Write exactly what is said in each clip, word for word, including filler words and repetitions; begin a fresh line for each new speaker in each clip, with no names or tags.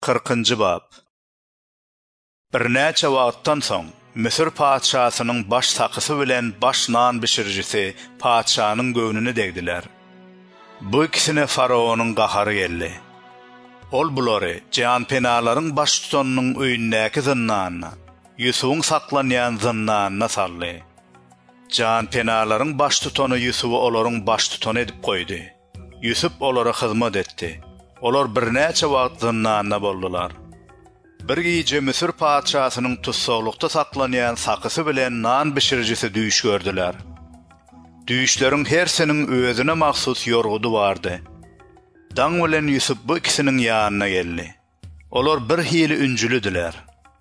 qirqinji bab. Bir näçe wagtdan soň Misir paçasynyň baş sakysy bilen baş nan bişirjisi paçanyň göwnüne degdiler. Bu ikisine faraonyň gahary geldi. Ol bulary jan penalaryň baş tutanynyň öýündäki zynnanyna, Yusufyň saklanýan zynnanyna saldy. Jan penalaryň baş tutany Yusufy olaryň baş tutany edip goýdy. Yusuf olara hyzmat etdi. Olar bir näçe wagt zynnanyna boldular. Bir gece Misir paçasynyň tutsaglykda saklanýan sakysy bilen nan bişirjisi düýüş gördüler. Düýüşleriň hersiniň özüne mahsus ýorgudy bardy. Daň bilen Yusuf bu ikisiniň ýanyna geldi. Olar bir hili ünjülüdiler.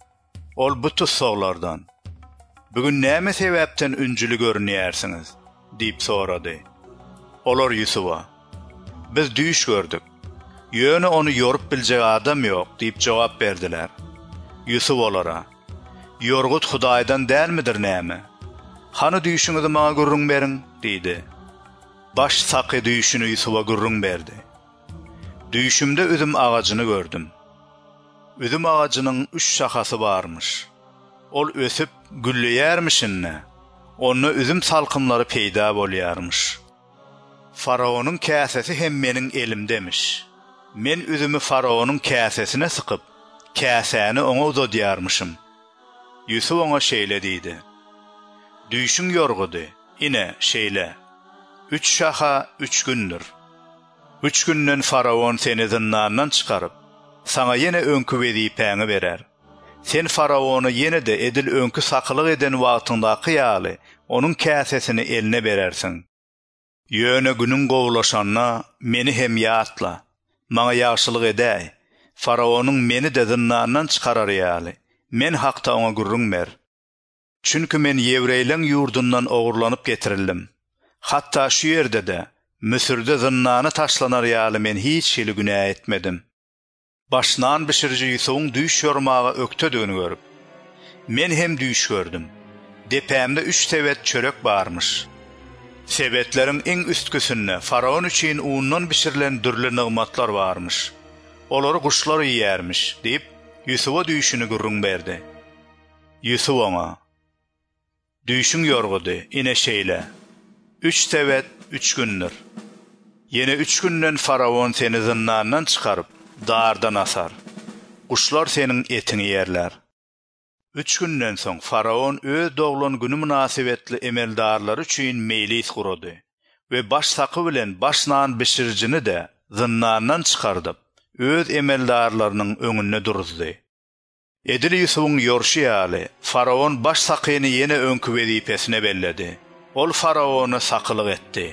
Ol bu tutsaglardan: "Bugün näme sebäpden ünjülü görünýärsiňiz?" diýip sorady. Olar Yusufa: "Biz düýüş gördük. Ýöne onu yorup biljek adam ýok" diýip jogap berdiler. Yusuf olara: "Ýorgut Hudaýdan dälmidir näme? Hany düýüşiňizi maňa gurrun beriň" diýdi. Baş saky düýüşini Yusufa gurrun berdi. "Düýüşimde üzüm ağacyny gördüm. Üzüm ağacynyň üç şahasy barmy. Ol ösüp gülleýärmişinne, onda üzüm salkymlary peýda bolýarmy. Faraonyň käsesi hem meniň elimdemiş. Men üzümü faraonyň käsesine sykyp, käsäni oňa uzadýarmyşym." Yusuf oňa şeýle diýdi: "Düýüşiň ýorgudy, ine şeýle. Üç şaha üç gündür. Üç günden faraon seni zynnandan çykaryp, sana ýene öňkü wezipäňi berer. Sen faraony ýene de edil öňkü sakylyk eden wagtynda ýaly onuň käsesini eline berersiň. Ýöne günüň gowlaşanna meni hem ýatla. Maňa ýagşylyk edäý. Faraonyň meni de zynnandan çykarar ýaly. Men hakda oňa gurrun ber. Çünki men Ýewreýleň ýurdundan ogurlanyp getirildim. Hatda şu ýerde de Misirde zynnany taşlanar ýaly men hiç şeýle günah etmedim." Başnan bişirji Yusufyň düýüş ýormagy öktödüğünü görüp: "Men hem düýüş gördüm. Depämde üç sebet çörek barmy. Sebetleriň iň üstküsinde faraon üçin uundan bişirilen dürli nygmatlar barmy. Olary guşlar ýermiş" diýip Yusufa düýüşini gurrun berdi. Yusuf oňa: "Düýüşiň ýorgudy, ine şeýle. Üç sebet üç gündür. Ýene üç günden faraon seni zynnandan çykaryp dardan asar. Guşlar seniň etini ýerler. Üç günden soň faraon öz doglan günü münasibetli emeldarlary üçin mejlis gurady we baş saky bilen başnan bişirjini de zynnandan çykardyp öz emeldarlarynyň öňünde duruzdy. Edil Yusufyň ýorşy ýaly faraon baş sakyny ýene öňkü wezipesine belledi. Ol faraony sakylyk etdi.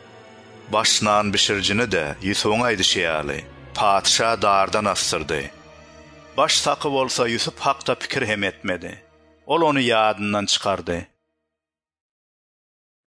Başnan bişirjini de Yusufyň aýdyşy ýaly padşa dardan astyrdy. Baş saky bolsa Yusuf hakda pikir hem etmedi. Ol onu ýadyndan çykardy.